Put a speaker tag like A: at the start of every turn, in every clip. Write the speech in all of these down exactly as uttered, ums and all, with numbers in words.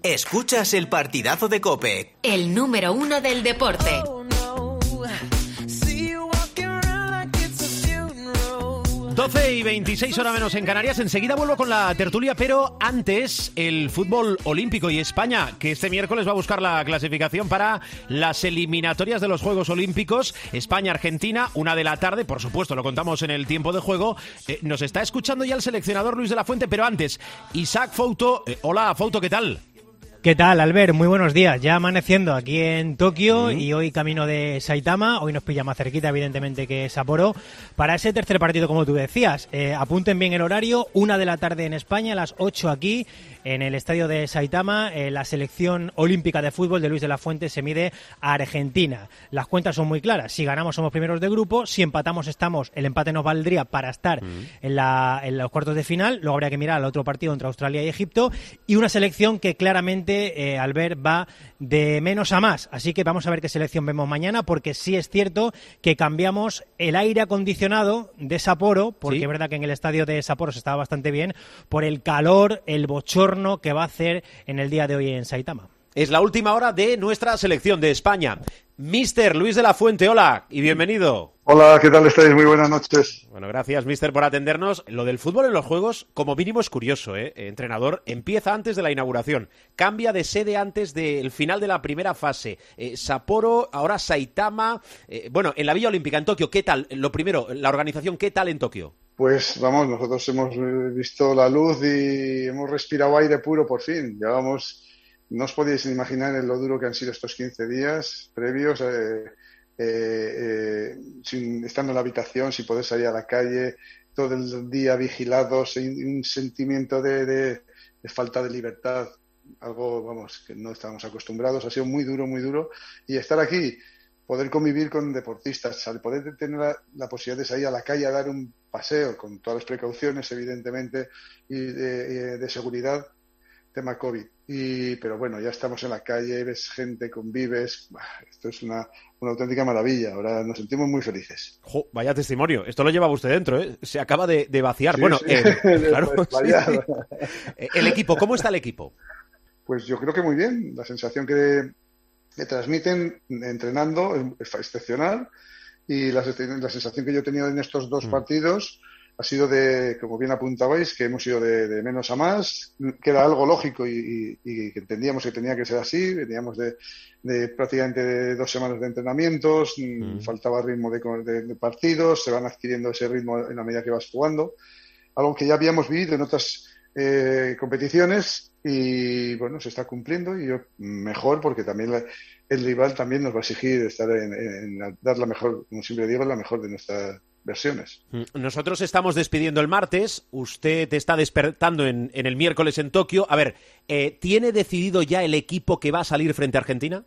A: Escuchas el partidazo de COPE.
B: El número uno del deporte.
C: doce y veintiséis, hora menos en Canarias. Enseguida vuelvo con la tertulia, pero antes el fútbol olímpico y España, que este miércoles va a buscar la clasificación para las eliminatorias de los Juegos Olímpicos. España-Argentina, una de la tarde, por supuesto, lo contamos en el tiempo de juego. Eh, nos está escuchando ya el seleccionador Luis de la Fuente, pero antes, Isaac Fouto. Eh, hola, Fouto, ¿qué tal?
D: ¿Qué tal, Albert? Muy buenos días. Ya amaneciendo aquí en Tokio mm. y hoy camino de Saitama. Hoy nos pilla más cerquita, evidentemente, que Sapporo. Para ese tercer partido, como tú decías, eh, apunten bien el horario. Una de la tarde en España, a las ocho aquí, en el estadio de Saitama. Eh, la selección olímpica de fútbol de Luis de la Fuente se mide a Argentina. Las cuentas son muy claras. Si ganamos, somos primeros de grupo. Si empatamos, estamos. El empate nos valdría para estar mm. en, la, en los cuartos de final. Luego habría que mirar al otro partido entre Australia y Egipto. Y una selección que claramente Eh, Albert, va de menos a más, así que vamos a ver qué selección vemos mañana, porque sí es cierto que cambiamos el aire acondicionado de Sapporo, porque ¿sí? Es verdad que en el estadio de Sapporo se estaba bastante bien, por el calor, el bochorno que va a hacer en el día de hoy en Saitama.
C: Es la última hora de nuestra selección de España. Mister Luis de la Fuente, hola y bienvenido.
E: Hola, ¿qué tal estáis? Muy buenas noches.
C: Bueno, gracias, Mister, por atendernos. Lo del fútbol en los Juegos, como mínimo, es curioso, ¿eh? Entrenador, empieza antes de la inauguración, cambia de sede antes del final de la primera fase. Eh, Sapporo, ahora Saitama. Eh, bueno, en la Villa Olímpica, en Tokio, ¿qué tal? Lo primero, la organización, ¿qué tal en Tokio?
E: Pues vamos, nosotros hemos visto la luz y hemos respirado aire puro por fin. Llevamos... No os podéis imaginar en lo duro que han sido estos quince días previos, eh, eh, eh, sin, estando en la habitación, sin poder salir a la calle, todo el día vigilados, un sentimiento de, de, de falta de libertad, algo, vamos, que no estábamos acostumbrados. Ha sido muy duro, muy duro. Y estar aquí, poder convivir con deportistas, poder tener la, la posibilidad de salir a la calle a dar un paseo, con todas las precauciones, evidentemente, y de, de seguridad, tema COVID. Y, pero bueno, ya estamos en la calle, ves gente, convives. Esto es una, una auténtica maravilla. Ahora nos sentimos muy felices.
C: Jo, vaya testimonio. Esto lo llevaba usted dentro, ¿eh? Se acaba de, de vaciar.
E: Sí,
C: bueno,
E: sí.
C: Eh, claro, sí. El equipo, ¿cómo está el equipo?
E: Pues yo creo que muy bien. La sensación que, que transmiten entrenando es excepcional. Y la, la sensación que yo he tenido en estos dos mm. partidos ha sido de, como bien apuntabais, que hemos ido de, de menos a más, que era algo lógico y, y, y que entendíamos que tenía que ser así. Veníamos de, de prácticamente de dos semanas de entrenamientos, mm. faltaba ritmo de, de, de partidos, se van adquiriendo ese ritmo en la medida que vas jugando, algo que ya habíamos vivido en otras eh, competiciones y bueno, se está cumpliendo y yo mejor porque también la, el rival también nos va a exigir estar en, en, en dar la mejor, como siempre digo, la mejor de nuestra versiones.
C: Nosotros estamos despidiendo el martes, usted está despertando en, en el miércoles en Tokio. A ver, eh, ¿tiene decidido ya el equipo que va a salir frente a Argentina?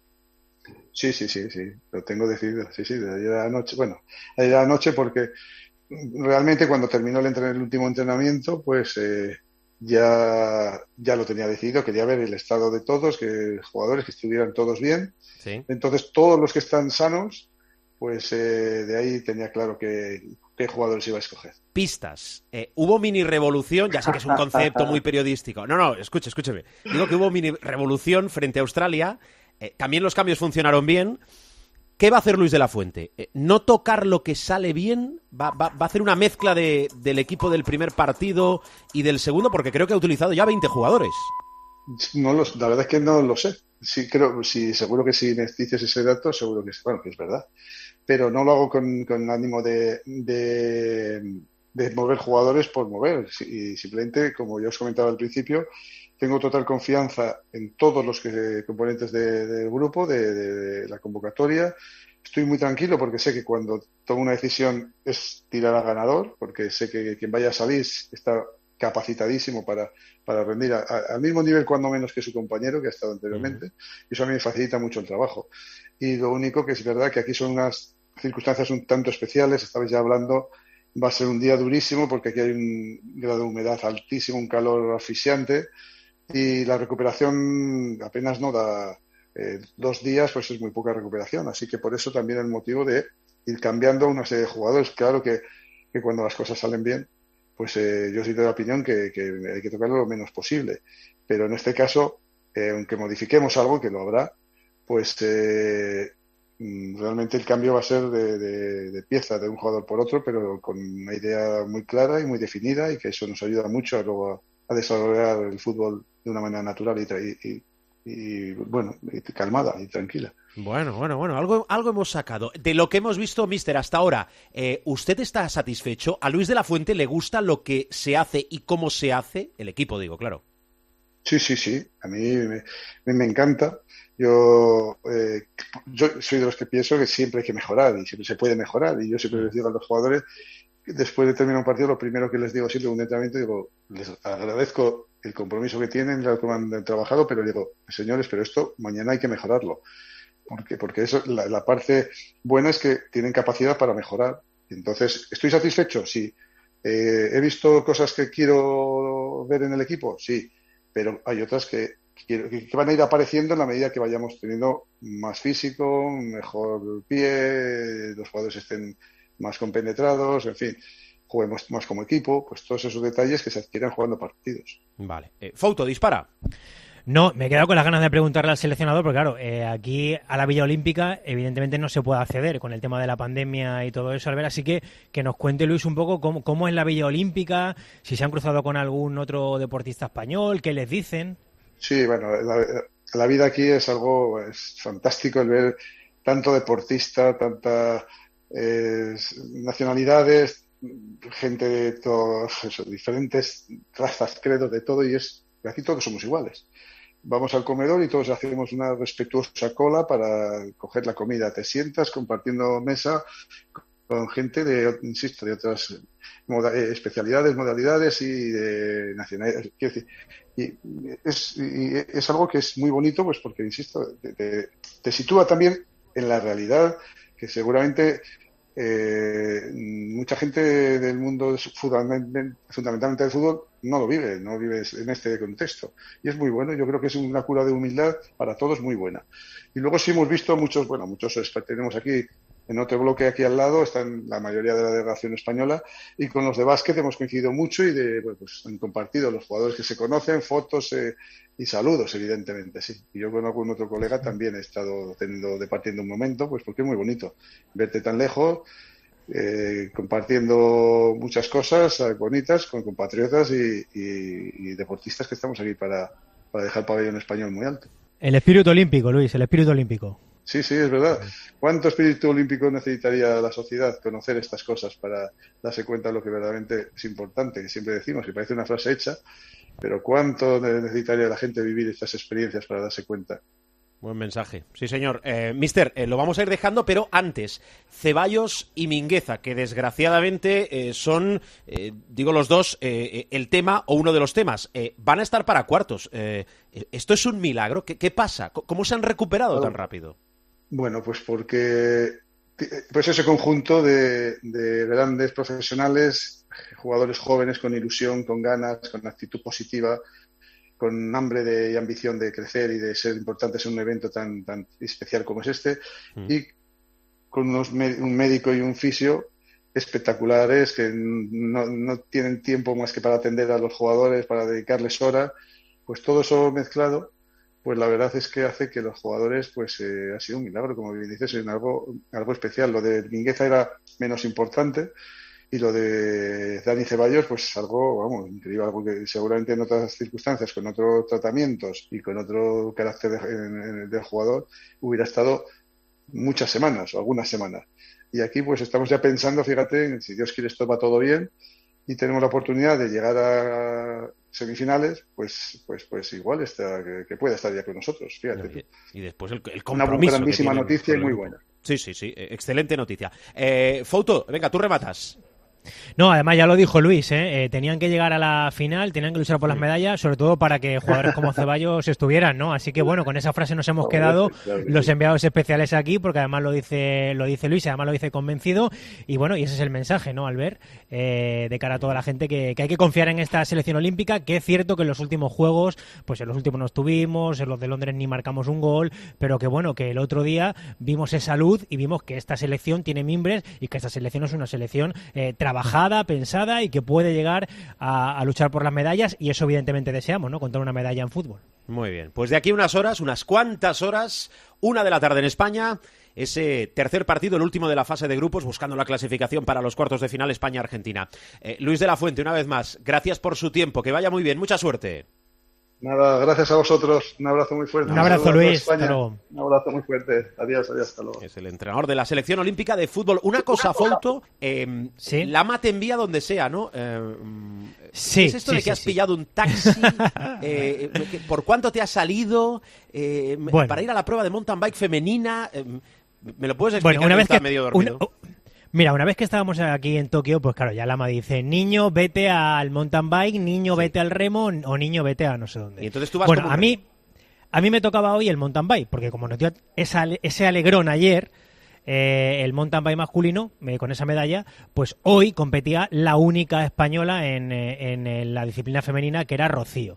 E: Sí, sí, sí, sí, lo tengo decidido, sí, sí, de ayer a la noche, bueno, ayer a la noche porque realmente cuando terminó el, entren- el último entrenamiento, pues eh, ya, ya lo tenía decidido, quería ver el estado de todos, que jugadores que estuvieran todos bien,
C: sí.
E: Entonces todos los que están sanos, pues eh, de ahí tenía claro que, qué jugadores iba a escoger.
C: Pistas. Eh, ¿Hubo mini revolución? Ya sé que es un concepto muy periodístico. No, no, escuche, escúcheme. Digo que hubo mini revolución frente a Australia. Eh, también los cambios funcionaron bien. ¿Qué va a hacer Luis de la Fuente? Eh, ¿No tocar lo que sale bien? ¿Va, va, va a hacer una mezcla de, del equipo del primer partido y del segundo? Porque creo que ha utilizado ya veinte jugadores.
E: No los, la verdad es que no lo sé. Sí, creo, sí, seguro que si me dices ese dato, seguro que es, bueno, que es verdad. Pero no lo hago con, con ánimo de, de, de mover jugadores por mover. Y simplemente, como ya os comentaba al principio, tengo total confianza en todos los que, componentes de, del grupo, de, de, de la convocatoria. Estoy muy tranquilo porque sé que cuando tomo una decisión es tirar a ganador, porque sé que quien vaya a salir está capacitadísimo para, para rendir a, a, al mismo nivel, cuando menos, que su compañero que ha estado anteriormente. Mm. Y eso a mí me facilita mucho el trabajo. Y lo único que es verdad que aquí son unas circunstancias un tanto especiales. Estabais ya hablando, va a ser un día durísimo porque aquí hay un grado de humedad altísimo, un calor asfixiante y la recuperación apenas no da eh, dos días, pues es muy poca recuperación. Así que por eso también el motivo de ir cambiando una serie de jugadores. Claro que, que cuando las cosas salen bien, pues eh, yo soy de la opinión que, que hay que tocarlo lo menos posible. Pero en este caso eh, aunque modifiquemos algo, que lo habrá, pues eh, realmente el cambio va a ser de, de, de pieza de un jugador por otro, pero con una idea muy clara y muy definida, y que eso nos ayuda mucho a, luego a, a desarrollar el fútbol de una manera natural y, y, y bueno, y calmada y tranquila.
C: Bueno, bueno, bueno, algo, algo hemos sacado. De lo que hemos visto, míster, hasta ahora, eh, ¿usted está satisfecho? ¿A Luis de la Fuente le gusta lo que se hace y cómo se hace? El equipo, digo, claro.
E: Sí, sí, sí. A mí me, me encanta. Yo, eh, yo soy de los que pienso que siempre hay que mejorar y siempre se puede mejorar. Y yo siempre les digo a los jugadores, después de terminar un partido, lo primero que les digo siempre un entrenamiento, digo, les agradezco el compromiso que tienen, lo que han trabajado, pero digo, señores, pero esto mañana hay que mejorarlo. ¿Por qué? Porque eso, la, la parte buena es que tienen capacidad para mejorar. Entonces, ¿estoy satisfecho? Sí. Eh, ¿He visto cosas que quiero ver en el equipo? Sí. Pero hay otras que, quiero, que van a ir apareciendo en la medida que vayamos teniendo más físico, mejor pie, los jugadores estén más compenetrados, en fin, juguemos más como equipo, pues todos esos detalles que se adquieren jugando partidos.
C: Vale. Eh, Fouto, dispara.
D: No, me he quedado con las ganas de preguntarle al seleccionador, porque claro, eh, aquí a la Villa Olímpica evidentemente no se puede acceder con el tema de la pandemia y todo eso, Albert, así que que nos cuente Luis un poco cómo, cómo es la Villa Olímpica, si se han cruzado con algún otro deportista español, qué les dicen.
E: Sí, bueno, la, la vida aquí es algo es fantástico, el ver tanto deportista, tantas eh, nacionalidades, gente de todos, eso, diferentes razas, credos, de todo, y es aquí todos somos iguales. Vamos al comedor y todos hacemos una respetuosa cola para coger la comida. Te sientas compartiendo mesa con gente de, insisto, de otras moda, eh, especialidades, modalidades y de nacionalidades. Quiero decir, y es, y es algo que es muy bonito, pues porque, insisto, te, te, te sitúa también en la realidad que seguramente eh, mucha gente del mundo fundamentalmente del fútbol no lo vive, no vive en este contexto. Y es muy bueno, yo creo que es una cura de humildad para todos muy buena. Y luego sí hemos visto muchos, bueno, muchos tenemos aquí, en otro bloque aquí al lado, están la mayoría de la delegación española, y con los de básquet hemos coincidido mucho y de, bueno, pues han compartido los jugadores que se conocen, fotos eh, y saludos, evidentemente, sí. Y yo con algún otro colega también he estado teniendo, departiendo un momento, pues porque es muy bonito verte tan lejos, Eh, compartiendo muchas cosas eh, bonitas con compatriotas y, y, y deportistas que estamos aquí para, para dejar el pabellón español muy alto.
D: El espíritu olímpico, Luis, el espíritu olímpico.
E: Sí, sí, es verdad. ¿Cuánto espíritu olímpico necesitaría la sociedad conocer estas cosas para darse cuenta de lo que verdaderamente es importante? Que siempre decimos, que parece una frase hecha, pero ¿cuánto necesitaría la gente vivir estas experiencias para darse cuenta?
C: Buen mensaje. Sí, señor. Eh, mister, eh, lo vamos a ir dejando, pero antes, Ceballos y Mingueza, que desgraciadamente eh, son, eh, digo los dos, eh, el tema o uno de los temas. Eh, van a estar para cuartos. Eh, ¿Esto es un milagro? ¿Qué, qué pasa? ¿Cómo se han recuperado tan rápido?
E: Bueno, pues porque pues ese conjunto de, de grandes profesionales, jugadores jóvenes con ilusión, con ganas, con actitud positiva, con hambre de, y ambición de crecer y de ser importantes en un evento tan, tan especial como es este, mm. y con unos, un médico y un fisio espectaculares que no, no tienen tiempo más que para atender a los jugadores, para dedicarles horas, pues todo eso mezclado, pues la verdad es que hace que los jugadores, pues eh, ha sido un milagro, como bien dices, en algo, algo especial. Lo de Mingueza era menos importante, y lo de Dani Ceballos, pues algo, vamos, increíble, algo que seguramente en otras circunstancias, con otros tratamientos y con otro carácter de, de, del jugador, hubiera estado muchas semanas o algunas semanas. Y aquí pues estamos ya pensando, fíjate, si Dios quiere esto va todo bien y tenemos la oportunidad de llegar a semifinales, pues pues pues igual está, que, que pueda estar ya con nosotros, fíjate.
C: Y, y después el, el compromiso.
E: Una grandísima noticia y muy buena.
C: Sí, sí, sí, excelente noticia. Eh, Fouto, venga, tú rematas.
D: No, además ya lo dijo Luis, ¿eh? Eh, tenían que llegar a la final, tenían que luchar por las medallas, sobre todo para que jugadores como Ceballos estuvieran, ¿no? Así que bueno, con esa frase nos hemos quedado los enviados especiales aquí, porque además lo dice lo dice Luis, además lo dice convencido, y bueno, y ese es el mensaje, ¿no, Albert? Eh, de cara a toda la gente que, que hay que confiar en esta selección olímpica, que es cierto que en los últimos juegos, pues en los últimos no estuvimos, en los de Londres ni marcamos un gol, pero que bueno, que el otro día vimos esa luz y vimos que esta selección tiene mimbres y que esta selección es una selección eh, trabajada, pensada y que puede llegar a, a luchar por las medallas, y eso evidentemente deseamos, ¿no? Contar una medalla en fútbol.
C: Muy bien, pues de aquí a unas horas, unas cuantas horas, una de la tarde en España, ese tercer partido, el último de la fase de grupos, buscando la clasificación para los cuartos de final España-Argentina. Eh, Luis de la Fuente, una vez más, gracias por su tiempo, que vaya muy bien, mucha suerte.
E: Nada, gracias a vosotros. Un abrazo muy fuerte.
D: Un abrazo,
E: un
D: Luis.
E: Un abrazo muy fuerte. Adiós, adiós, hasta luego.
C: Es el entrenador de la selección olímpica de fútbol. Una cosa, Fouto, eh,
D: ¿Sí?
C: Lama te envía donde sea, ¿no? Eh,
D: sí,
C: ¿Es esto
D: sí,
C: de que
D: sí,
C: has
D: sí.
C: pillado un taxi? eh, ¿Por cuánto te ha salido? Eh,
D: bueno.
C: Para ir a la prueba de mountain bike femenina. Eh, ¿Me lo puedes explicar?
D: Bueno, una vez
C: está
D: que
C: medio dormido.
D: una, Mira, una vez que estábamos aquí en Tokio, pues claro, ya Lama dice, niño, vete al mountain bike, niño,
C: Sí.
D: vete al remo, o niño, vete a no sé dónde.
C: Y entonces tú vas
D: Bueno,
C: como un
D: a mí, a mí me tocaba hoy el mountain bike, porque como nos dio esa, ese alegrón ayer, eh, el mountain bike masculino, eh, con esa medalla, pues hoy competía la única española en, eh, en, en la disciplina femenina, que era Rocío,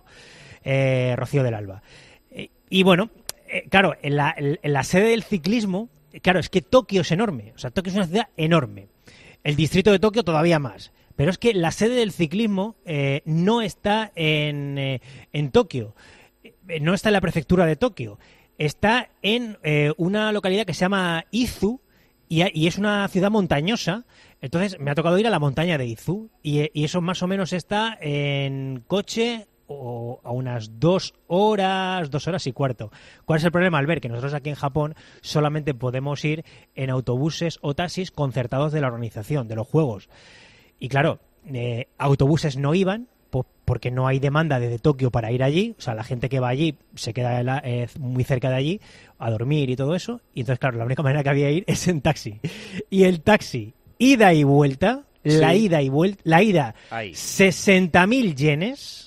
D: eh, Rocío del Alba. Eh, y bueno, eh, claro, en la, en la sede del ciclismo, claro, es que Tokio es enorme, o sea, Tokio es una ciudad enorme. El distrito de Tokio todavía más. Pero es que la sede del ciclismo eh, no está en, eh, en Tokio, eh, no está en la prefectura de Tokio, está en eh, una localidad que se llama Izu y, y es una ciudad montañosa. Entonces me ha tocado ir a la montaña de Izu y, y eso más o menos está en coche o a unas dos horas, dos horas y cuarto. ¿Cuál es el problema, Albert? Que nosotros aquí en Japón solamente podemos ir en autobuses o taxis concertados de la organización, de los juegos. Y claro, eh, autobuses no iban po- porque no hay demanda desde Tokio para ir allí. O sea, la gente que va allí se queda la, eh, muy cerca de allí a dormir y todo eso. Y entonces, claro, la única manera que había de ir es en taxi. Y el taxi, ida y vuelta,
C: Sí.
D: la ida y vuelta, la ida,
C: Ahí.
D: sesenta mil yenes.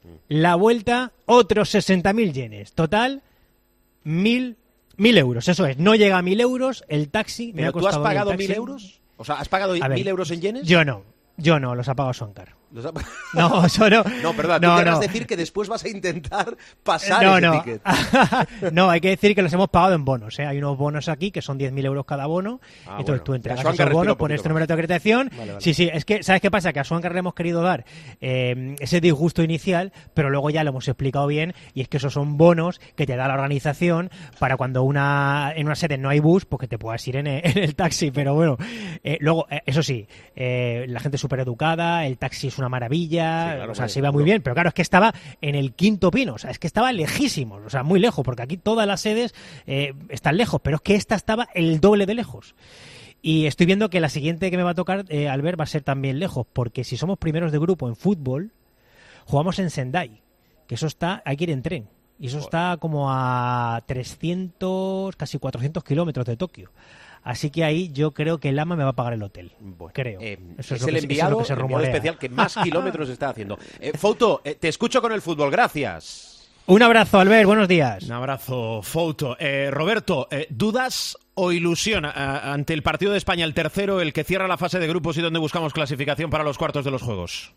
D: La vuelta, otros sesenta mil yenes. Total, mil, mil euros. Eso es, no llega a mil euros. El taxi me ha
C: ¿Pero tú has
D: costado el
C: pagado
D: taxi-
C: mil euros? O sea, ¿has pagado
D: A ver,
C: mil euros en yenes?
D: Yo no, yo no, los ha pagado Soncar.
C: ¿Los ha-
D: No, yo no.
C: No, perdón,
D: no,
C: tú querrás
D: no.
C: decir que después vas a intentar pasar
D: No,
C: ese
D: no.
C: ticket.
D: No, hay que decir que los hemos pagado en bonos, ¿eh? Hay unos bonos aquí que son diez mil euros cada bono.
C: Ah,
D: Entonces
C: bueno.
D: tú entregas
C: Que a Suancar
D: esos bonos,
C: respira un
D: pones
C: poquito
D: tu número de acreditación.
C: Vale, vale.
D: Sí, sí, es que, ¿sabes qué pasa? Que a Suancar le hemos querido dar eh, ese disgusto inicial, pero luego ya lo hemos explicado bien, y es que esos son bonos que te da la organización para cuando una en una sede no hay bus, pues que te puedas ir en el, en el taxi. Pero bueno, eh, luego, eh, eso sí, eh, la gente es súper educada, el taxi es una maravilla.
C: Sí, claro,
D: o sea,
C: vale,
D: se iba muy
C: seguro.
D: bien, pero claro, es que estaba en el quinto pino, o sea, es que estaba lejísimos, o sea, muy lejos, porque aquí todas las sedes eh, están lejos, pero es que esta estaba el doble de lejos. Y estoy viendo que la siguiente que me va a tocar, eh, al ver, va a ser también lejos, porque si somos primeros de grupo en fútbol, jugamos en Sendai, que eso está, hay que ir en tren, y eso está como a trescientos, casi cuatrocientos kilómetros de Tokio. Así que ahí yo creo que el AMA me va a pagar el hotel.
C: Bueno,
D: creo.
C: eh,
D: Eso
C: es,
D: lo
C: el
D: que- eso es lo
C: enviado,
D: que se
C: el enviado
D: rumorea.
C: especial que más kilómetros está haciendo. Eh, Fouto, eh, te escucho con el fútbol, gracias.
D: Un abrazo, Albert, buenos días.
C: Un abrazo, Fouto. Eh, Roberto, eh, ¿dudas o ilusión eh, ante el partido de España, el tercero, el que cierra la fase de grupos y donde buscamos clasificación para los cuartos de los Juegos?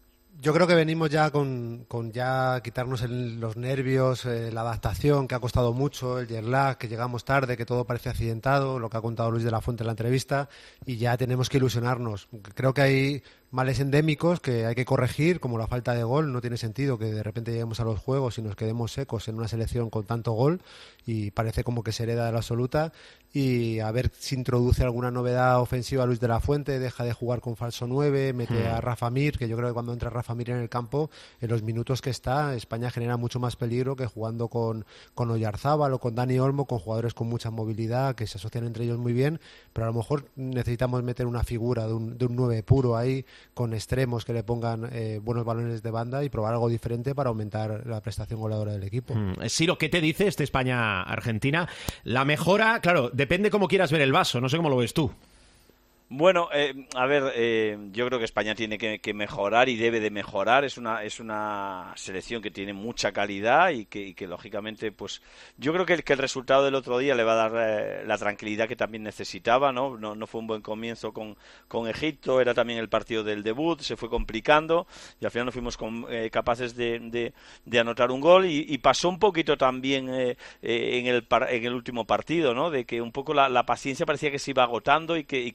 F: Yo creo que venimos ya con, con ya quitarnos el- los nervios, eh, la adaptación que ha costado mucho, el jet lag, que llegamos tarde, que todo parece accidentado, lo que ha contado Luis de la Fuente en la entrevista, y ya tenemos que ilusionarnos. Creo que hay males endémicos que hay que corregir, como la falta de gol. No tiene sentido que de repente lleguemos a los Juegos y nos quedemos secos en una selección con tanto gol, y parece como que se hereda de la absoluta. Y a ver si introduce alguna novedad ofensiva Luis de la Fuente, deja de jugar con falso nueve, mete a Rafa Mir, que yo creo que cuando entra Rafa Mir en el campo, en los minutos que está, España genera mucho más peligro que jugando con, con Oyarzábal o con Dani Olmo, con jugadores con mucha movilidad, que se asocian entre ellos muy bien, pero a lo mejor necesitamos meter una figura de un, de un nueve puro ahí, con extremos que le pongan eh, buenos balones de banda, y probar algo diferente para aumentar la prestación goleadora del equipo.
C: Mm, Siro, ¿qué te dice este España-Argentina? La mejora, claro, depende cómo quieras ver el vaso, no sé cómo lo ves tú.
G: Bueno, eh, a ver, eh, yo creo que España tiene que, que mejorar y debe de mejorar. Es una es una selección que tiene mucha calidad y que, y que lógicamente, pues, yo creo que el, que el resultado del otro día le va a dar eh, la tranquilidad que también necesitaba, ¿no? No, no fue un buen comienzo con, con Egipto, era también el partido del debut, se fue complicando y al final no fuimos con, eh, capaces de, de, de anotar un gol, y, y pasó un poquito también eh, eh, en el par, en el último partido, ¿no? De que un poco la, la paciencia parecía que se iba agotando y que, y que el gol ese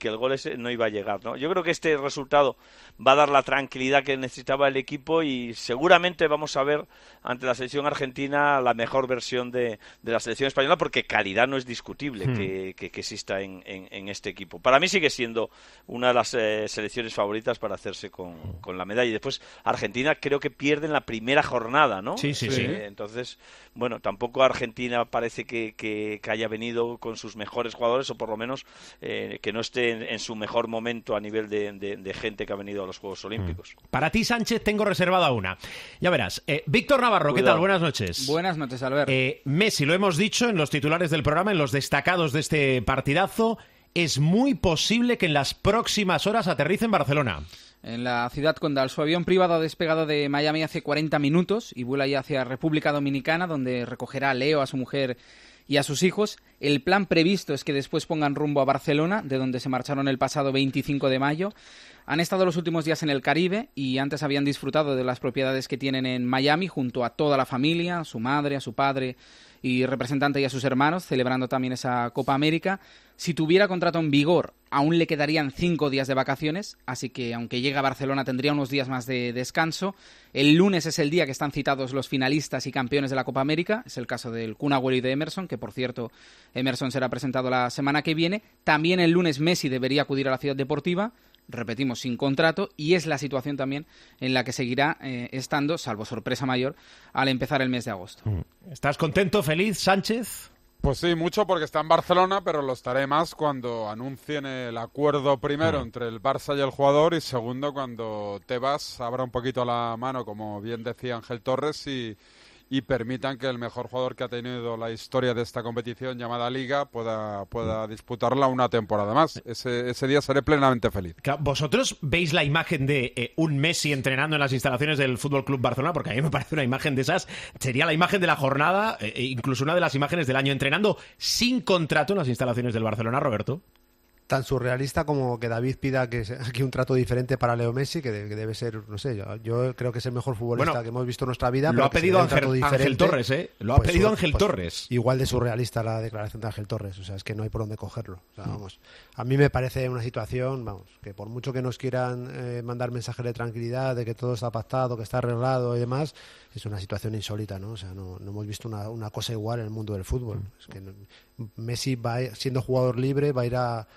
G: antes no iba a llegar, ¿no? Yo creo que este resultado va a dar la tranquilidad que necesitaba el equipo y seguramente vamos a ver ante la selección argentina la mejor versión de, de la selección española, porque calidad no es discutible hmm. que, que, que exista en, en, en este equipo. Para mí sigue siendo una de las eh, selecciones favoritas para hacerse con, con la medalla. Y después Argentina creo que pierde en la primera jornada, ¿no?
C: Sí, sí, sí.
G: Eh, entonces, bueno, tampoco Argentina parece que, que, que haya venido con sus mejores jugadores, o por lo menos eh, que no esté en, en su mejor momento a nivel de, de, de gente que ha venido a los Juegos Olímpicos.
C: Para ti, Sánchez, tengo reservada una. Ya verás. Eh, Víctor Navarro, ¿qué
H: Cuidado.
C: tal? Buenas noches.
H: Buenas noches, Albert.
C: Eh, Messi, lo hemos dicho en los titulares del programa, en los destacados de este partidazo, es muy posible que en las próximas horas aterrice en Barcelona.
H: En la ciudad condal. Su avión privado ha despegado de Miami hace cuarenta minutos y vuela ya hacia República Dominicana, donde recogerá a Leo, a su mujer y a sus hijos. El plan previsto es que después pongan rumbo a Barcelona, de donde se marcharon el pasado veinticinco de mayo. Han estado los últimos días en el Caribe y antes habían disfrutado de las propiedades que tienen en Miami junto a toda la familia, a su madre, a su padre y representante y a sus hermanos, celebrando también esa Copa América. Si tuviera contrato en vigor, aún le quedarían cinco días de vacaciones, así que aunque llegue a Barcelona tendría unos días más de descanso. El lunes es el día que están citados los finalistas y campeones de la Copa América, es el caso del Kun Agüero y de Emerson, que por cierto Emerson será presentado la semana que viene. También el lunes Messi debería acudir a la Ciudad Deportiva, repetimos, sin contrato, y es la situación también en la que seguirá eh, estando, salvo sorpresa mayor, al empezar el mes de agosto.
C: ¿Estás contento, feliz, Sánchez?
I: Pues sí, mucho, porque está en Barcelona, pero lo estaré más cuando anuncien el acuerdo primero entre el Barça y el jugador, y segundo cuando Tebas abra un poquito la mano, como bien decía Ángel Torres, y, y permitan que el mejor jugador que ha tenido la historia de esta competición llamada Liga pueda, pueda disputarla una temporada más. Ese, ese día seré plenamente feliz.
C: ¿Vosotros veis la imagen de eh, un Messi entrenando en las instalaciones del Fútbol Club Barcelona? Porque a mí me parece una imagen de esas, sería la imagen de la jornada, eh, incluso una de las imágenes del año, entrenando sin contrato en las instalaciones del Barcelona, Roberto.
F: Tan surrealista como que David pida que aquí un trato diferente para Leo Messi, que, de, que debe ser, no sé, yo, yo creo que es el mejor futbolista
C: bueno,
F: que hemos visto en nuestra vida.
C: Lo
F: pero
C: ha pedido Ángel, Ángel Torres, ¿eh? Lo ha
F: pues,
C: pedido
F: pues,
C: Ángel
F: pues,
C: Torres.
F: Igual de surrealista la declaración de Ángel Torres, o sea, es que no hay por dónde cogerlo. O sea, vamos, a mí me parece una situación, vamos, que por mucho que nos quieran eh, mandar mensajes de tranquilidad, de que todo está pactado, que está arreglado y demás, es una situación insólita, ¿no? O sea, no, no hemos visto una, una cosa igual en el mundo del fútbol. Es que no, Messi va siendo jugador libre, va a ir a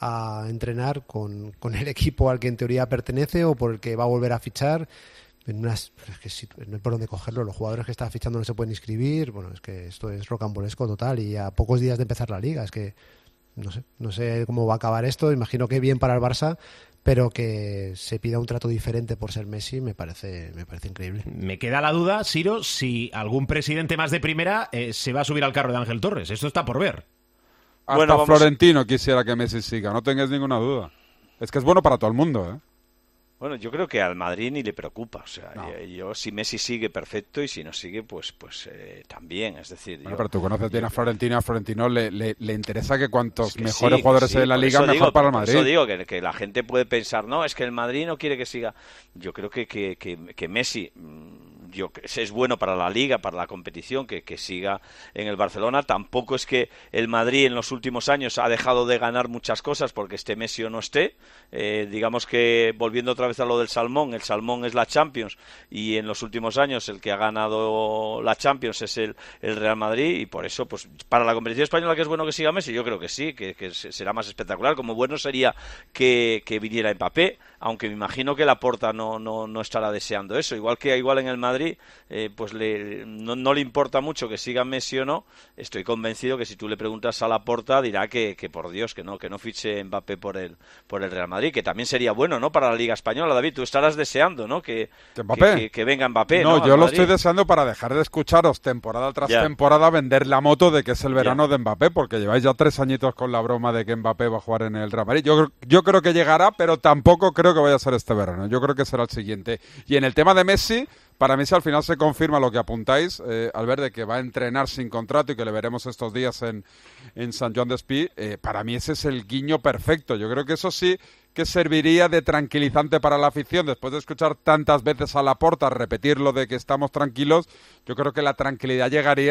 F: a entrenar con, con el equipo al que en teoría pertenece o por el que va a volver a fichar en unas, es que sí, no hay por dónde cogerlo, los jugadores que está fichando no se pueden inscribir, bueno, es que esto es rocambolesco total, y a pocos días de empezar la liga, es que no sé, no sé cómo va a acabar esto, imagino que bien para el Barça, pero que se pida un trato diferente por ser Messi me parece me parece increíble.
C: Me queda la duda, Siro, si algún presidente más de primera eh, se va a subir al carro de Ángel Torres, esto está por ver.
I: Hasta
G: bueno, vamos...
I: Florentino quisiera que Messi siga, no tengáis ninguna duda. Es que es bueno para todo el mundo, ¿eh?
G: Bueno, yo creo que al Madrid ni le preocupa. O sea,
I: no.
G: yo, yo si Messi sigue, perfecto, y si no sigue, pues pues eh, también. Es decir,
I: bueno,
G: yo,
I: pero tú conoces bien a Florentino, a Florentino le, le, le interesa que cuantos
G: es que
I: mejores
G: sí,
I: jugadores
G: sí,
I: de la Liga, mejor
G: digo,
I: para el Madrid.
G: Por eso digo que, que la gente puede pensar, no, es que el Madrid no quiere que siga. Yo creo que, que, que, que Messi... Yo, es bueno para la Liga, para la competición, que, que siga en el Barcelona. Tampoco es que el Madrid en los últimos años ha dejado de ganar muchas cosas porque esté Messi o no esté. Eh, digamos que, volviendo otra vez a lo del Salmón, el Salmón es la Champions, y en los últimos años el que ha ganado la Champions es el, el Real Madrid, y por eso, pues para la competición española, que es bueno que siga Messi, yo creo que sí, que, que será más espectacular. Como bueno sería que, que viniera Mbappé, aunque me imagino que Laporta no, no, no estará deseando eso. Igual que igual en el Madrid Eh, pues le, no, no le importa mucho que siga Messi o no. Estoy convencido que si tú le preguntas a Laporta dirá que, que por Dios, que no, que no fiche Mbappé por el, por el Real Madrid, que también sería bueno, ¿no?, para la Liga Española. David, tú estarás deseando, ¿no?, que, que, que, que venga Mbappé.
I: No,
G: ¿no?
I: yo lo estoy deseando para dejar de escucharos temporada tras ya. temporada vender la moto de que es el verano ya. de Mbappé, porque lleváis ya tres añitos con la broma de que Mbappé va a jugar en el Real Madrid. Yo, yo creo que llegará, pero tampoco creo que vaya a ser este verano. Yo creo que será el siguiente. Y en el tema de Messi, para mí, si al final se confirma lo que apuntáis, eh, al ver de que va a entrenar sin contrato y que le veremos estos días en, en San Joan d'Espí, eh, para mí ese es el guiño perfecto. Yo creo que eso sí que serviría de tranquilizante para la afición. Después de escuchar tantas veces a Laporta repetir lo de que estamos tranquilos, yo creo que la tranquilidad llegaría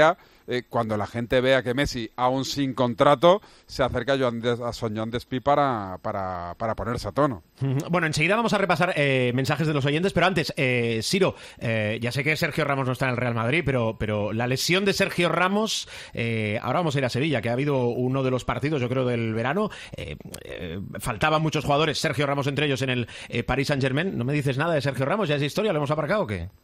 I: eh, cuando la gente vea que Messi, aún sin contrato, se acerca a, Joan Des, a Son Joan Despí para, para, para ponerse a tono.
C: Bueno, enseguida vamos a repasar eh, mensajes de los oyentes, pero antes, eh, Siro, eh, ya sé que Sergio Ramos no está en el Real Madrid, pero, pero la lesión de Sergio Ramos, eh, ahora vamos a ir a Sevilla, que ha habido uno de los partidos, yo creo, del verano, eh, eh, faltaban muchos jugadores, Sergio Ramos entre ellos en el eh, Paris Saint-Germain. ¿No me dices nada de Sergio Ramos? ¿Ya es historia? ¿Lo hemos aparcado o qué?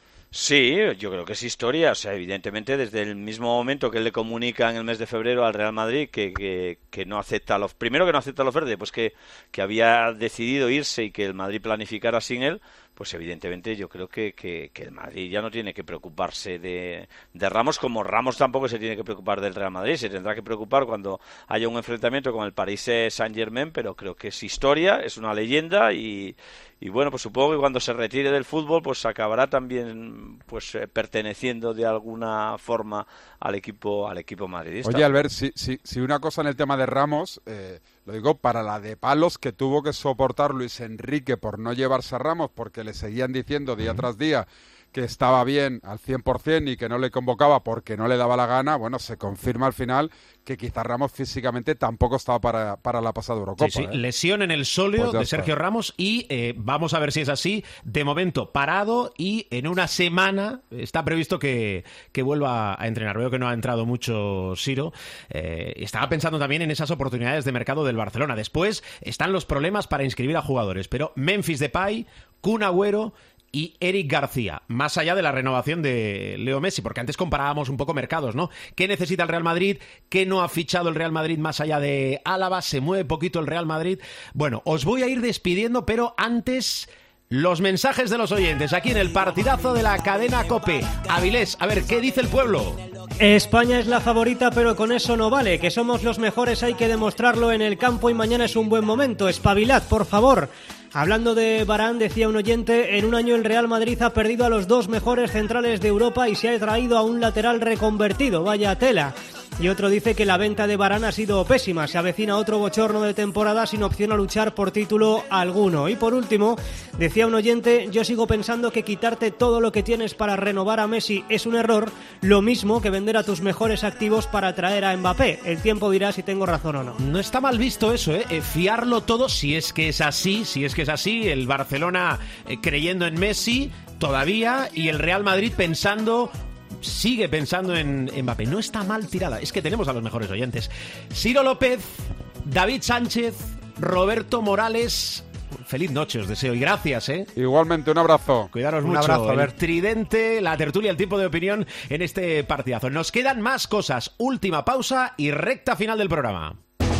G: Sí, yo creo que es historia. O sea, evidentemente, desde el mismo momento que él le comunica en el mes de febrero al Real Madrid que, que, que no acepta los, primero que no acepta la oferta, después que, que había decidido irse y que el Madrid planificara sin él, pues evidentemente yo creo que, que, que el Madrid ya no tiene que preocuparse de, de Ramos, como Ramos tampoco se tiene que preocupar del Real Madrid. Se tendrá que preocupar cuando haya un enfrentamiento con el Paris Saint-Germain, pero creo que es historia, es una leyenda y, y bueno, pues supongo que cuando se retire del fútbol pues acabará también pues eh, perteneciendo de alguna forma al equipo al equipo madridista.
I: Oye, Albert, si, si, si una cosa en el tema de Ramos, eh, lo digo para la de palos que tuvo que soportar Luis Enrique por no llevarse a Ramos, porque le seguían diciendo día tras día que estaba bien al cien por ciento y que no le convocaba porque no le daba la gana. Bueno, se confirma al final que quizá Ramos físicamente tampoco estaba para, para la pasada Eurocopa.
C: Sí, sí.
I: ¿eh?
C: Lesión en el sóleo
I: Pues ya
C: de
I: está.
C: Sergio Ramos y eh, vamos a ver si es así. De momento parado y en una semana está previsto que, que vuelva a entrenar. Veo que no ha entrado mucho Siro. Eh, estaba pensando también en esas oportunidades de mercado del Barcelona. Después están los problemas para inscribir a jugadores, pero Memphis Depay, Kun Agüero y Eric García, más allá de la renovación de Leo Messi, porque antes comparábamos un poco mercados, ¿no? ¿Qué necesita el Real Madrid? ¿Qué no ha fichado el Real Madrid más allá de Álava? ¿Se mueve poquito el Real Madrid? Bueno, os voy a ir despidiendo, pero antes los mensajes de los oyentes aquí en el partidazo de la cadena COPE. Avilés, a ver, ¿qué dice el pueblo?
D: España es la favorita, pero con eso no vale. Que somos los mejores hay que demostrarlo en el campo y mañana es un buen momento. Espabilad, por favor. Hablando de Varane, decía un oyente, en un año el Real Madrid ha perdido a los dos mejores centrales de Europa y se ha traído a un lateral reconvertido. Vaya tela. Y otro dice que la venta de Varane ha sido pésima. Se avecina otro bochorno de temporada sin opción a luchar por título alguno. Y por último, decía un oyente, yo sigo pensando que quitarte todo lo que tienes para renovar a Messi es un error, lo mismo que vender a tus mejores activos para traer a Mbappé. El tiempo dirá si tengo razón o no.
C: No está mal visto eso, ¿eh? Eh, fiarlo todo, si es que es así, si es que es así, el Barcelona eh, creyendo en Messi todavía y el Real Madrid pensando... sigue pensando en Mbappé. No está mal tirada. Es que tenemos a los mejores oyentes. Ciro López, David Sánchez, Roberto Morales. Feliz noche os deseo y gracias, ¿eh?
I: Igualmente, un abrazo.
C: Cuidaros
F: Un
C: mucho.
F: abrazo, a ver.
C: El tridente, la tertulia, el tiempo de opinión en este partidazo. Nos quedan más cosas. Última pausa y recta final del programa.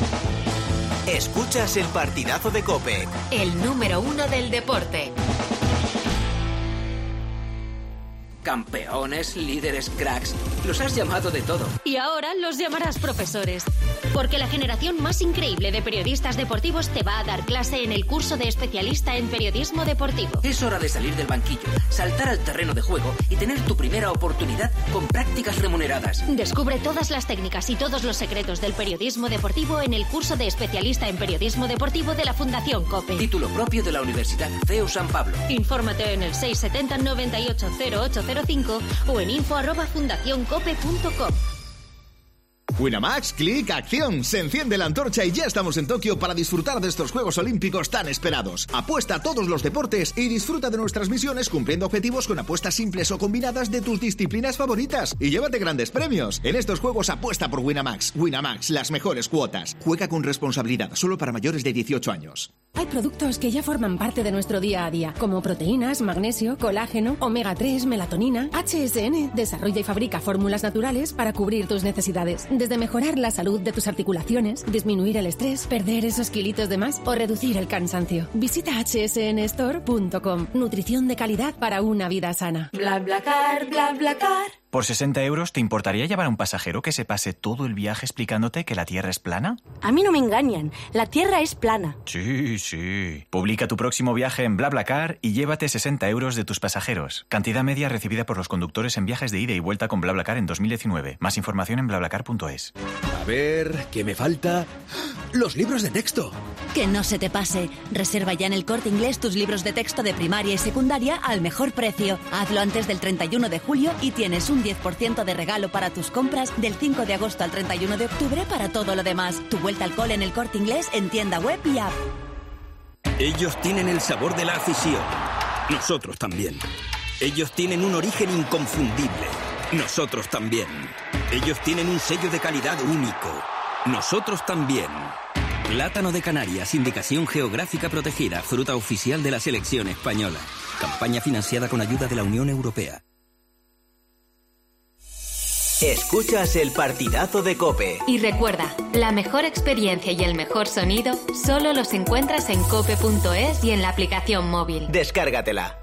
A: Escuchas el partidazo de COPE.
B: El número uno del deporte.
J: Campeones, líderes, cracks. Los has llamado de todo.
B: Y ahora los llamarás profesores. Porque la generación más increíble de periodistas deportivos te va a dar clase en el curso de especialista en periodismo deportivo.
J: Es hora de salir del banquillo, saltar al terreno de juego y tener tu primera oportunidad con prácticas remuneradas.
B: Descubre todas las técnicas y todos los secretos del periodismo deportivo en el curso de especialista en periodismo deportivo de la Fundación COPE.
J: Título propio de la Universidad C E U San Pablo.
B: Infórmate en el seis siete cero noventa y ocho cero ocho cero cinco o en info arroba fundacioncope punto com.
K: Winamax, clic, acción. Se enciende la antorcha y ya estamos en Tokio para disfrutar de estos Juegos Olímpicos tan esperados. Apuesta a todos los deportes y disfruta de nuestras misiones cumpliendo objetivos con apuestas simples o combinadas de tus disciplinas favoritas. Y llévate grandes premios. En estos juegos apuesta por Winamax. Winamax, las mejores cuotas. Juega con responsabilidad, solo para mayores de dieciocho años.
L: Hay productos que ya forman parte de nuestro día a día, como proteínas, magnesio, colágeno, omega tres, melatonina. H S N desarrolla y fabrica fórmulas naturales para cubrir tus necesidades. Desde mejorar la salud de tus articulaciones, disminuir el estrés, perder esos kilitos de más o reducir el cansancio. Visita hache ese ene store punto com. Nutrición de calidad para una vida sana.
M: BlaBlaCar, BlaBlaCar.
N: ¿Por sesenta euros te importaría llevar a un pasajero que se pase todo el viaje explicándote que la Tierra es plana?
M: A mí no me engañan. La Tierra es plana.
N: Sí, sí. Publica tu próximo viaje en BlaBlaCar y llévate sesenta euros de tus pasajeros. Cantidad media recibida por los conductores en viajes de ida y vuelta con BlaBlaCar en dos mil diecinueve. Más información en blablacar punto es.
O: A ver, ¿qué me falta? Los libros de texto.
P: Que no se te pase. Reserva ya en el Corte Inglés tus libros de texto de primaria y secundaria al mejor precio. Hazlo antes del treinta y uno de julio y tienes un un diez por ciento de regalo para tus compras del cinco de agosto al treinta y uno de octubre para todo lo demás. Tu vuelta al cole en el Corte Inglés en tienda web y app.
Q: Ellos tienen el sabor de la afición. Nosotros también. Ellos tienen un origen inconfundible. Nosotros también. Ellos tienen un sello de calidad único. Nosotros también. Plátano de Canarias, indicación geográfica protegida, fruta oficial de la selección española. Campaña financiada con ayuda de la Unión Europea.
A: Escuchas el partidazo de COPE.
B: Y recuerda, la mejor experiencia y el mejor sonido solo los encuentras en cope punto es y en la aplicación móvil.
A: Descárgatela.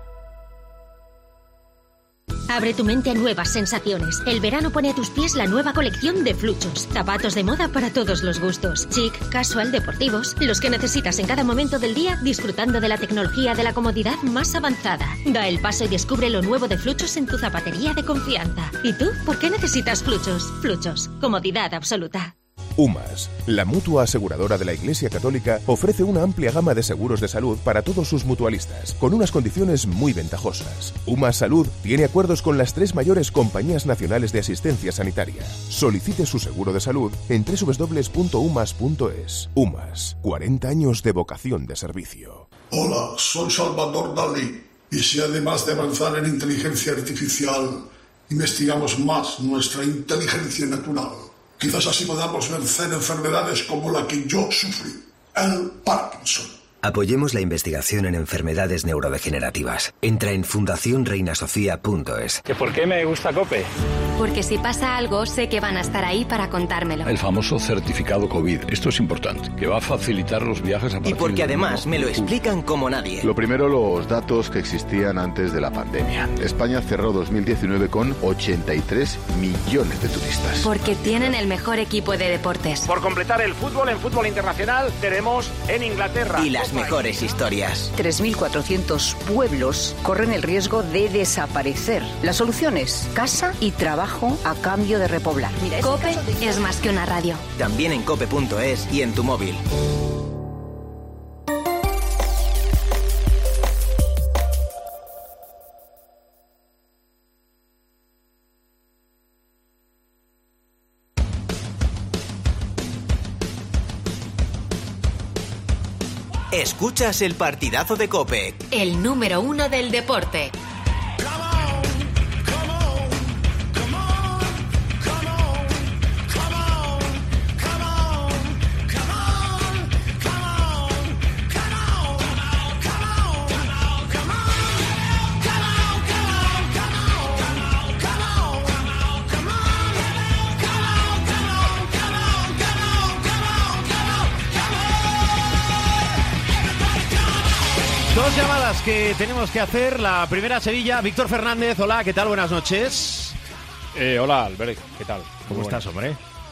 B: Abre tu mente a nuevas sensaciones. El verano pone a tus pies la nueva colección de Fluchos. Zapatos de moda para todos los gustos. Chic, casual, deportivos. Los que necesitas en cada momento del día, disfrutando de la tecnología de la comodidad más avanzada. Da el paso y descubre lo nuevo de Fluchos en tu zapatería de confianza. ¿Y tú? ¿Por qué necesitas Fluchos? Fluchos. Comodidad absoluta.
R: UMAS, la mutua aseguradora de la Iglesia Católica, ofrece una amplia gama de seguros de salud para todos sus mutualistas, con unas condiciones muy ventajosas. UMAS Salud tiene acuerdos con las tres mayores compañías nacionales de asistencia sanitaria. Solicite su seguro de salud en doble u doble u doble u punto umas punto es. UMAS, cuarenta años de vocación de servicio.
S: Hola, soy Salvador Dalí, y si además de avanzar en inteligencia artificial, investigamos más nuestra inteligencia natural, quizás así podamos vencer enfermedades como la que yo sufrí, el Parkinson.
T: Apoyemos la investigación en enfermedades neurodegenerativas. Entra en fundación reina sofía punto es.
U: ¿Que por qué me gusta COPE?
B: Porque si pasa algo, sé que van a estar ahí para contármelo.
V: El famoso certificado COVID. Esto es importante, que va a facilitar los viajes a partir
A: Y porque
V: de
A: además
V: uno.
A: me lo explican como nadie.
W: Lo primero, los datos que existían antes de la pandemia. España cerró dos mil diecinueve con ochenta y tres millones de turistas.
B: Porque tienen el mejor equipo de deportes.
X: Por completar el fútbol en fútbol internacional, tenemos en Inglaterra.
A: Y las mejores historias.
Y: tres mil cuatrocientos pueblos corren el riesgo de desaparecer. La solución es casa y trabajo a cambio de repoblar.
B: Mira, COPE es más que una radio.
A: También en cope punto es y en tu móvil. Escuchas el partidazo de COPE.
B: El número uno del deporte.
C: Dos llamadas que tenemos que hacer. La primera, Sevilla. Víctor Fernández, hola, ¿qué tal? Buenas noches.
Z: Eh, hola, Albert, ¿qué tal?
C: ¿Cómo estás, hombre?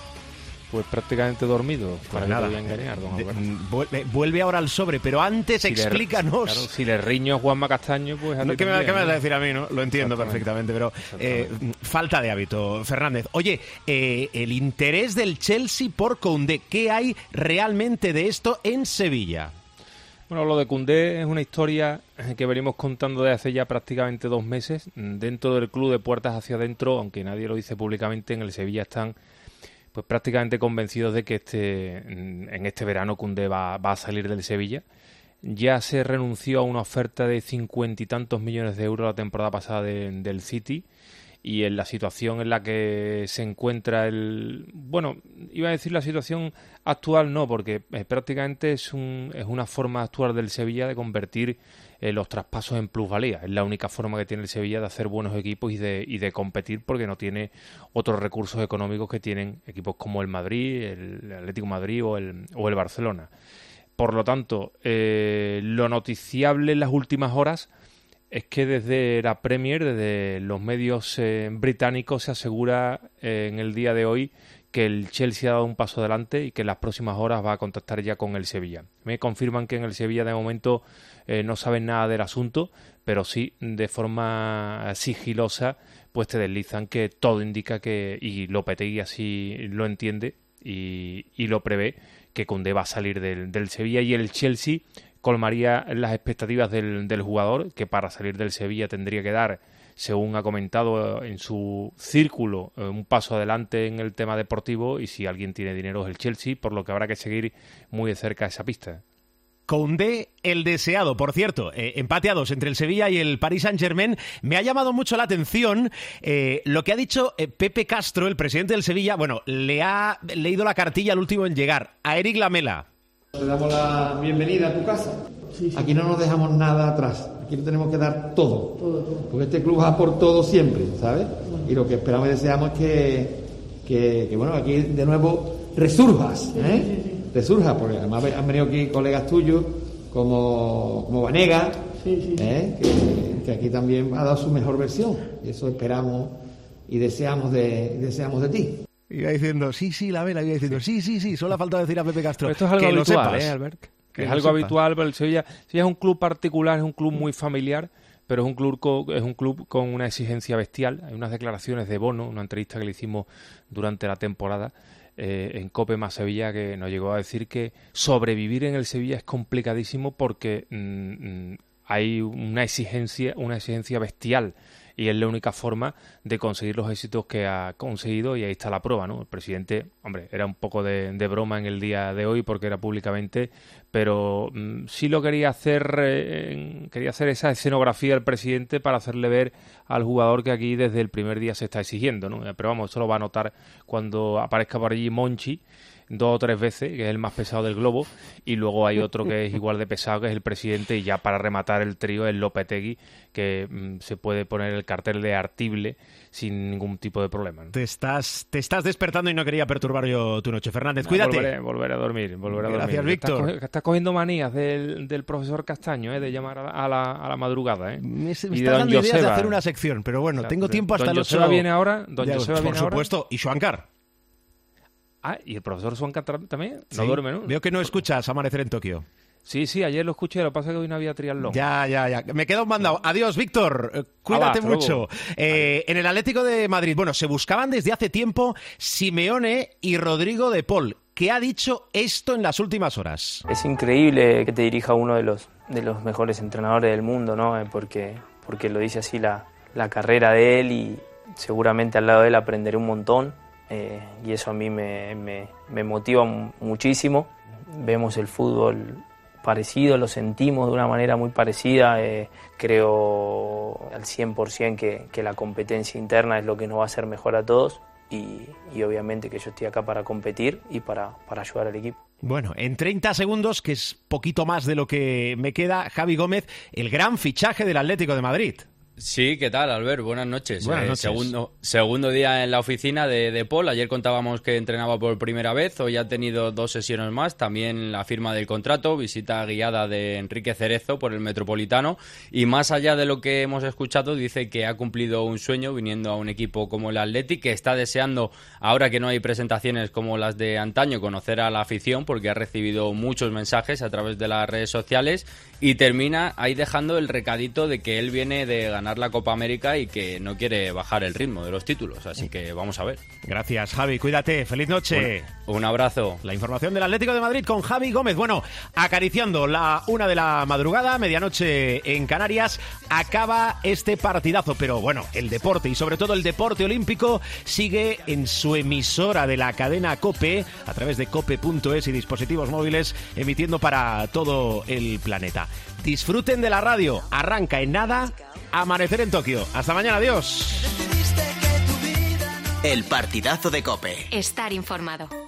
Z: Pues prácticamente dormido.
C: Pues
Z: para
C: nada,
Z: que te voy a engañar, don Albert.
C: Vuelve, vuelve ahora al sobre, pero antes
Z: si
C: explícanos.
Z: Le, claro, si le riño a Juanma Castaño, pues...
C: No, ¿Qué, me,
Z: también,
C: ¿Qué me vas
Z: ¿no?
C: a decir a mí? ¿No? Lo entiendo perfectamente, pero eh, falta de hábito, Fernández. Oye, eh, el interés del Chelsea por Koundé, ¿qué hay realmente de esto en Sevilla?
Z: Bueno, lo de Koundé es una historia que venimos contando desde hace ya prácticamente dos meses. Dentro del club, de puertas hacia adentro, aunque nadie lo dice públicamente, en el Sevilla están pues prácticamente convencidos de que este en este verano Koundé va, va a salir del Sevilla. Ya se renunció a una oferta de cincuenta y tantos millones de euros la temporada pasada de, del City. Y en la situación en la que se encuentra el... Bueno, iba a decir la situación actual, no, porque eh, prácticamente es, un, es una forma de actuar del Sevilla de convertir eh, los traspasos en plusvalía. Es la única forma que tiene el Sevilla de hacer buenos equipos y de, y de competir, porque no tiene otros recursos económicos que tienen equipos como el Madrid, el Atlético de Madrid o el, o el Barcelona. Por lo tanto, eh, lo noticiable en las últimas horas es que desde la Premier, desde los medios eh, británicos, se asegura eh, en el día de hoy que el Chelsea ha dado un paso adelante y que en las próximas horas va a contactar ya con el Sevilla. Me confirman que en el Sevilla de momento eh, no saben nada del asunto, pero sí de forma sigilosa pues te deslizan que todo indica que, y Lopetegui así lo entiende y, y lo prevé, que Koundé va a salir del, del Sevilla, y el Chelsea colmaría las expectativas del, del jugador, que para salir del Sevilla tendría que dar según ha comentado en su círculo, un paso adelante en el tema deportivo, y si alguien tiene dinero es el Chelsea, por lo que habrá que seguir muy de cerca esa pista.
C: Koundé, el deseado, por cierto, eh, empate a dos entre el Sevilla y el Paris Saint-Germain. Me ha llamado mucho la atención eh, lo que ha dicho eh, Pepe Castro, el presidente del Sevilla. Bueno, le ha leído la cartilla al último en llegar, a Eric Lamela.
D: Te damos la bienvenida a tu casa. Sí, sí. Aquí no nos dejamos nada atrás. Aquí tenemos que dar todo. todo, todo. Porque este club va por todo siempre, ¿sabes? Bueno. Y lo que esperamos y deseamos es que, que, que bueno, aquí de nuevo resurjas, ¿eh? Sí, sí, sí. Resurja, porque además han venido aquí colegas tuyos como, como Vanega, sí, sí, sí. ¿eh? que, que aquí también ha dado su mejor versión. Y eso esperamos y deseamos de, deseamos de ti.
C: Iba diciendo, sí, sí, la vela, iba diciendo, sí, sí, sí, solo ha faltado decir a Pepe Castro.
Z: Pero esto es algo
C: que
Z: habitual,
C: lo sepas,
Z: ¿eh, Albert? Que es
C: que
Z: algo
C: sepas.
Z: habitual, pero el Sevilla, Sevilla es un club particular, es un club muy familiar, pero es un club con, es un club con una exigencia bestial. Hay unas declaraciones de Bono, una entrevista que le hicimos durante la temporada, Eh, en COPE más Sevilla, que nos llegó a decir que sobrevivir en el Sevilla es complicadísimo porque mmm, hay una exigencia, una exigencia bestial, y es la única forma de conseguir los éxitos que ha conseguido, y ahí está la prueba, ¿no? El presidente, hombre, era un poco de, de broma en el día de hoy porque era públicamente, pero mmm, sí lo quería hacer, eh, quería hacer esa escenografía el presidente para hacerle ver al jugador que aquí desde el primer día se está exigiendo, ¿no? Pero vamos, eso lo va a notar cuando aparezca por allí Monchi dos o tres veces, que es el más pesado del globo, y luego hay otro que es igual de pesado, que es el presidente, y ya para rematar el trío es Lopetegui, que mmm, se puede poner el cartel de artible sin ningún tipo de problema, ¿no?
C: Te estás, te estás despertando y no quería perturbar yo tu noche, Fernández. No, cuídate.
Z: Volveré, volveré a dormir, volveré a dormir.
C: Gracias, Víctor.
Z: Estás, estás cogiendo manías del, del profesor Castaño, ¿eh? De llamar a la, a la, a la madrugada, ¿eh?
C: Me, me está dando ideas de hacer una sección, pero bueno, o sea, tengo tiempo hasta
Z: don
C: el ocho.
Z: Joseba viene ahora, don Joseba viene
C: por supuesto, ahora. Y Xuancar.
Z: Ah, ¿y el profesor Xuancar también? No
C: sí.
Z: duerme, ¿no?
C: Veo que no escuchas Amanecer en Tokio.
Z: Sí, sí, ayer lo escuché, lo que pasa es que hoy no había triatlón.
C: Ya, ya, ya. Me queda un mandado. Adiós, Víctor. Eh, cuídate
Z: Hola,
C: mucho. Eh, en el Atlético de Madrid, bueno, se buscaban desde hace tiempo Simeone y Rodrigo de Paul. ¿Qué ha dicho esto en las últimas horas?
E: Es increíble que te dirija uno de los, de los mejores entrenadores del mundo, ¿no? Eh, porque, porque lo dice así la, la carrera de él, y seguramente al lado de él aprenderé un montón. Eh, y eso a mí me, me, me motiva muchísimo. Vemos el fútbol parecido, lo sentimos de una manera muy parecida. Eh, creo al cien por ciento que, que la competencia interna es lo que nos va a hacer mejor a todos, y, y obviamente que yo estoy acá para competir y para, para ayudar al equipo.
C: Bueno, en treinta segundos, que es poquito más de lo que me queda, Javi Gómez, el gran fichaje del Atlético de Madrid.
G: Sí, ¿qué tal, Albert? Buenas noches.
C: Buenas noches.
G: Eh, segundo, segundo día en la oficina de, de Paul. Ayer contábamos que entrenaba por primera vez. Hoy ha tenido dos sesiones más. También la firma del contrato, visita guiada de Enrique Cerezo por el Metropolitano. Y más allá de lo que hemos escuchado, dice que ha cumplido un sueño viniendo a un equipo como el Athletic, que está deseando, ahora que no hay presentaciones como las de antaño, conocer a la afición, porque ha recibido muchos mensajes a través de las redes sociales. Y termina ahí dejando el recadito de que él viene de ganar la Copa América y que no quiere bajar el ritmo de los títulos, así que vamos a ver.
C: Gracias, Javi, cuídate, feliz noche.
G: Un, un abrazo.
C: La información del Atlético de Madrid con Javi Gómez. Bueno, acariciando la una de la madrugada, medianoche en Canarias, acaba este partidazo, pero bueno, el deporte y sobre todo el deporte olímpico sigue en su emisora de la cadena COPE, a través de cope punto es y dispositivos móviles, emitiendo para todo el planeta. Disfruten de la radio, arranca en nada Amanecer en Tokio. Hasta mañana, adiós.
A: El partidazo de COPE.
B: Estar informado.